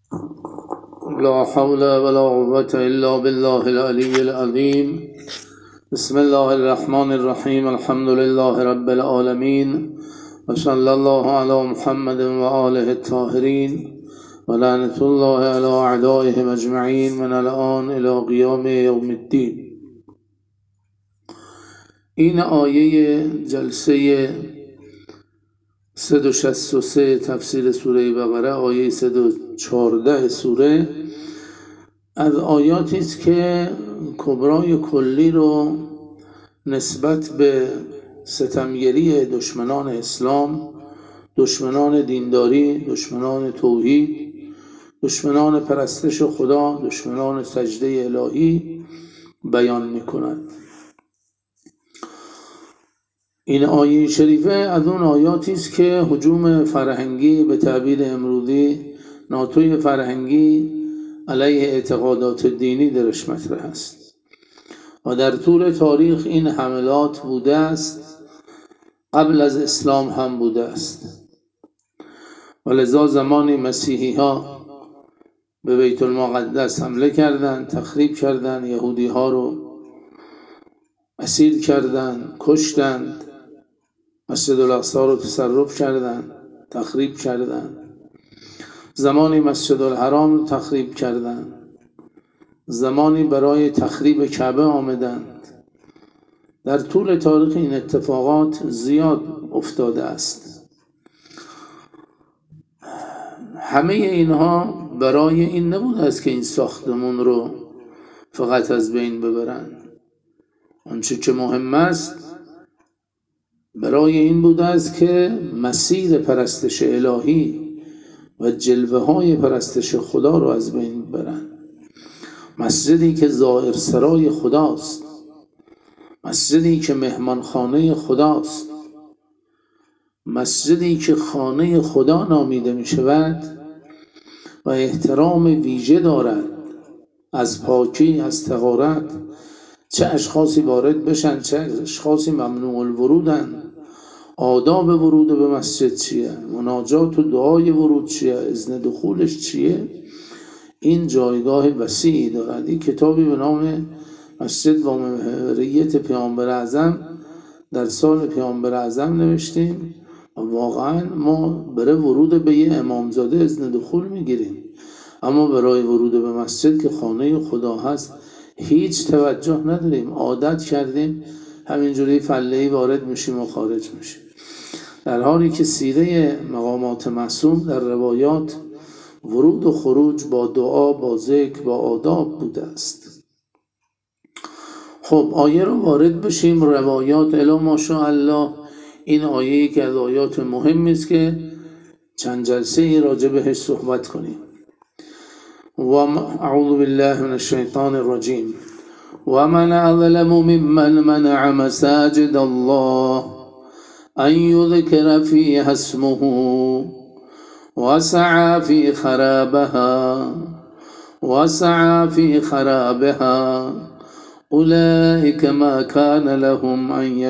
لا حول ولا قوة إلا بالله العلي العظيم. بسم الله الرحمن الرحيم. الحمد لله رب العالمين وصلى الله على محمد وآله الطاهرين ولعنة الله على أعدائهم أجمعين من الآن إلى قيام يوم الدين. این آیه جلسه 363 تفسیر سوره بقره، آیه 314 سوره، از آیاتی است که کبرای کلی رو نسبت به ستمگری دشمنان اسلام، دشمنان دینداری، دشمنان توحید، دشمنان پرستش خدا، دشمنان سجده الهی بیان می‌کند. این آیه شریفه از اون آیاتی است که هجوم فرهنگی، به تعبیر امروزی ناتوی فرهنگی علیه اعتقادات دینی درش مطرح است و در طول تاریخ این حملات بوده است، قبل از اسلام هم بوده است. و لذا زمانی مسیحی ها به بیت المقدس حمله کردند، تخریب کردند، یهودی ها رو اسیر کردند، کشتند، مسجد الاقصی رو تصرف کردند، تخریب کردند. زمانی مسجد الحرام رو تخریب کردند، زمانی برای تخریب کعبه آمدند. در طول تاریخ این اتفاقات زیاد افتاده است. همه اینها برای این نبوده است که این ساختمون رو فقط از بین ببرند. آنچه که مهم است برای این بوده است که مسیر پرستش الهی و جلوه های پرستش خدا رو از بین ببرند. مسجدی که زائر سرای خداست، مسجدی که مهمانخانه خداست، مسجدی که خانه خدا نامیده می شود و احترام ویژه دارد، از پاکی، از طهارت، چه اشخاصی وارد بشن، چه اشخاصی ممنوع الورودن، آداب ورود به مسجد چیه، مناجات و دعای ورود چیه، اذن دخولش چیه. این جایگاه وسیعی دارد. این کتابی به نام مسجد با محوریت پیامبر اعظم در سال پیامبر اعظم نوشتیم و واقعا ما برای ورود به یه امامزاده اذن دخول میگیریم، اما برای ورود به مسجد که خانه خدا هست هیچ توجه نداریم. عادت کردیم همینجوری فله‌ای وارد میشیم و خارج میشیم، در حالی که سیره مقامات معصوم در روایات ورود و خروج با دعا، با ذکر، با آداب بوده است. خب آیه رو وارد بشیم. روایات الی ماشاءالله، این آیه‌ای که از آیات مهمی است که چند جلسه راجع بهش صحبت کنیم. و اعوذ بالله من الشیطان الرجیم. و من اظلم ممن منع مساجد الله ان یذکر فیها اسمه وسعى في خرابها أولئك ما كان لهم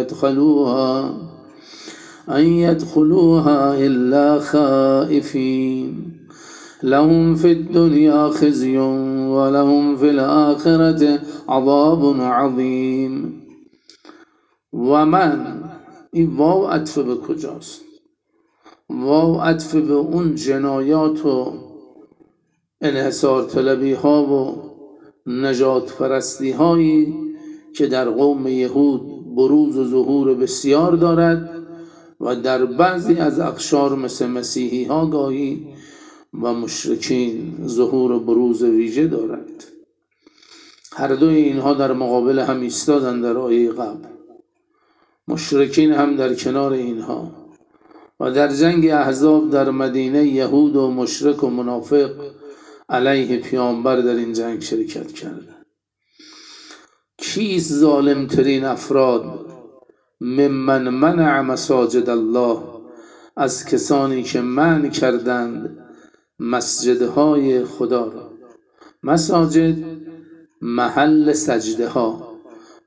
أن يدخلوها إلا خائفين لهم في الدنيا خزي ولهم في الآخرة عذاب عظيم. و من، این واو عطف به کجاست؟ واو عطف به اون جنایات و انحصار طلبی ها و نجات پرستی هایی که در قوم یهود بروز و ظهور بسیار دارد و در بعضی از اقشار مثل مسیحی ها گاهی و مشرکین ظهور و بروز ویژه دارد. هر دوی اینها در مقابل هم ایستادند در آیه قبل. مشرکین هم در کنار اینها و در جنگ احزاب در مدینه یهود و مشرک و منافق علیه پیامبر در این جنگ شرکت کرده. کیست ظالم ترین افراد؟ ممن منع مساجد الله، از کسانی که منع کردند مسجدهای خدا را. مساجد محل سجده ها،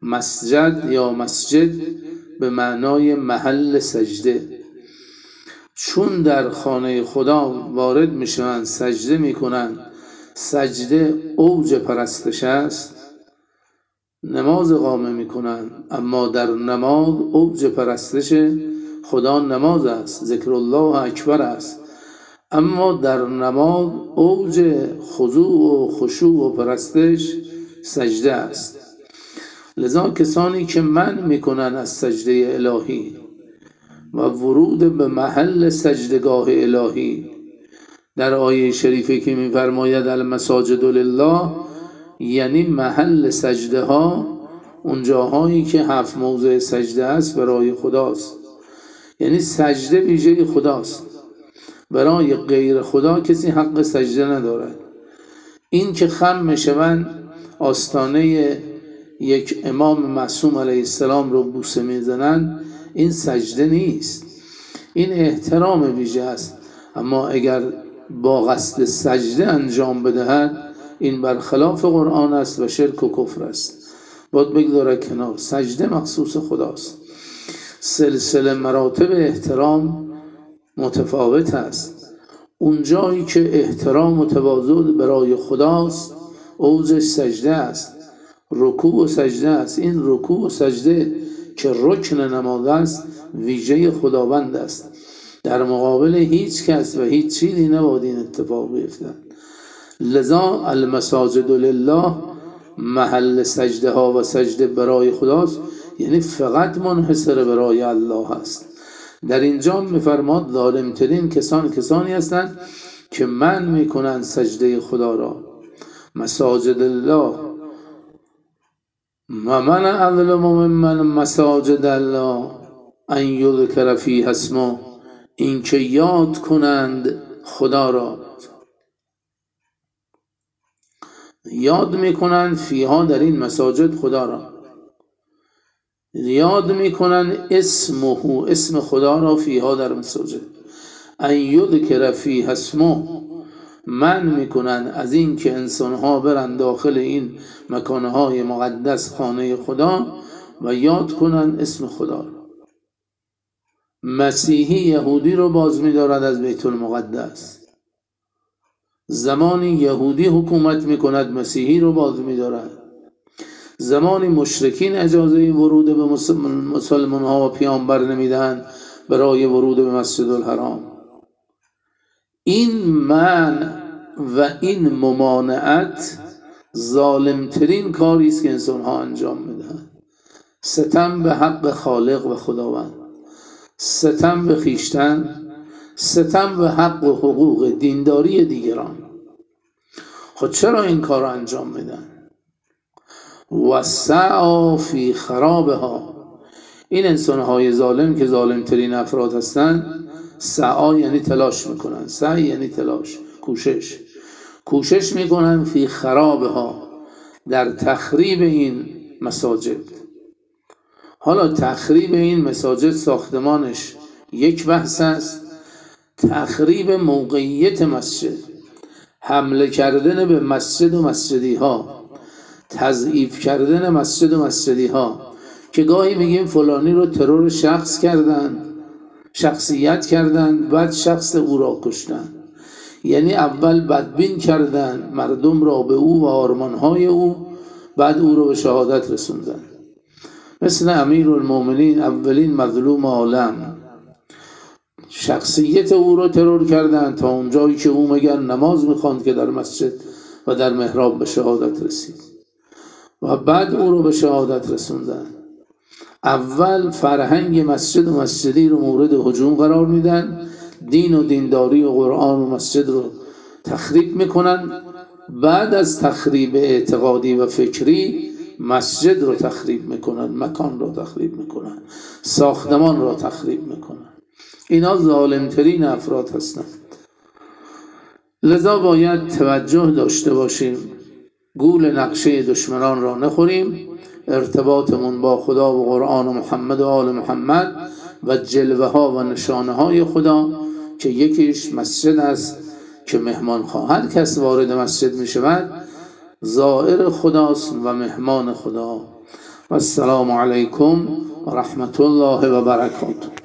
مسجد یا مسجد به معنای محل سجده. چون در خانه خدا وارد میشوند سجده میکنند. سجده اوج پرستش است. نماز اقامه میکنند، اما در نماز اوج پرستش خدا نماز است، ذکر الله اکبر است. اما در نماز اوج خضوع و خشوع و پرستش سجده است. لذا کسانی که منع میکنن از سجده الهی و ورود به محل سجدگاه الهی، در آیه شریفه که میفرماید المساجد لله، یعنی محل سجده ها، اون جاهایی که 7 موضع سجده است برای خداست. یعنی سجده ویژه خداست، برای غیر خدا کسی حق سجده ندارد. این که خم میشوند آستانه یک امام معصوم علیه السلام رو بوسه میزنند، این سجده نیست، این احترام ویژه است. اما اگر با قصد سجده انجام بدهد، این برخلاف قرآن است و شرک و کفر است. باید بگذاره کنار. سجده مخصوص خداست. سلسله مراتب احترام متفاوت است. اون جایی که احترام و تواضع برای خداست، اوجش سجده است، رکوع و سجده است. این رکوع و سجده که رکن نماز است، ویژه خداوند است. در مقابل هیچ کس و هیچ چیزی نباید این اتفاق بیفتد. لذا المساجد لله، محل سجده ها و سجده برای خداست، یعنی فقط منحصر برای الله است. در اینجا میفرماد ظالمترین کسانی هستند که منع میکنند سجده خدا را. مساجد الله، و من اظلم ممن مساجد الله ان یذکر فیها اسمه، این که یاد کنند خدا را، یاد میکنند فیها، در این مساجد خدا را یاد میکنند، اسمه، اسم خدا را، فیها در مساجد، ان یذکر فیها اسمه، منع میکنند از این که انسانها برند داخل این مکانهای مقدس، خانه خدا، و یاد کنند اسم خدا را. مسیحی یهودی رو باز می‌دارد از بیت المقدس. زمانی یهودی حکومت میکند، مسیحی رو باز می‌دارد. زمانی مشرکین اجازه ورود به مسلمان ها و پیامبر نمیدن برای ورود به مسجد الحرام. این منع و این ممانعت ظالمترین کاری است که انسان ها انجام میدن. ستم به حق خالق و خداوند، ستم به خیشتن، ستم به حق و حقوق دینداری دیگران. خود چرا این کار را انجام میدن؟ و سعی فی خرابها، این انسانهای ظالم که ظالمترین افراد هستند، سعی یعنی تلاش میکنن، سعی یعنی تلاش، کوشش میکنن فی خرابها، در تخریب این مساجد. حالا تخریب این مساجد، ساختمانش یک بحث است، تخریب موقعیت مسجد، حمله کردن به مسجد و مسجدی ها، تضعیف کردن مسجد و مسجدی ها، که گاهی میگیم فلانی رو ترور شخصیت کردن، بعد شخص او را کشتن. یعنی اول بدبین کردن مردم را به او و آرمانهای او، بعد او را به شهادت رسوندن. مثل امیرالمومنین، اولین مظلوم عالم، شخصیت او را ترور کردن تا اونجایی که او مگر نماز میخواند که در مسجد و در محراب به شهادت رسید، و بعد او را به شهادت رسوندن. اول فرهنگ مسجد و مسجدی رو مورد هجوم قرار میدن، دین و دینداری و قرآن و مسجد رو تخریب میکنن. بعد از تخریب اعتقادی و فکری، مسجد رو تخریب میکنن، مکان رو تخریب میکنن، ساختمان رو تخریب میکنن. اینا ظالمترین افراد هستند. لذا باید توجه داشته باشیم، گول نقشه دشمنان را نخوریم، ارتباطمون با خدا و قرآن و محمد و آل محمد و جلوه ها و نشانه های خدا، که یکیش مسجد است که مهمان خواه. هر کس وارد مسجد می شود زائر خداست و مهمان خدا. و السلام علیکم و رحمت الله و برکاته.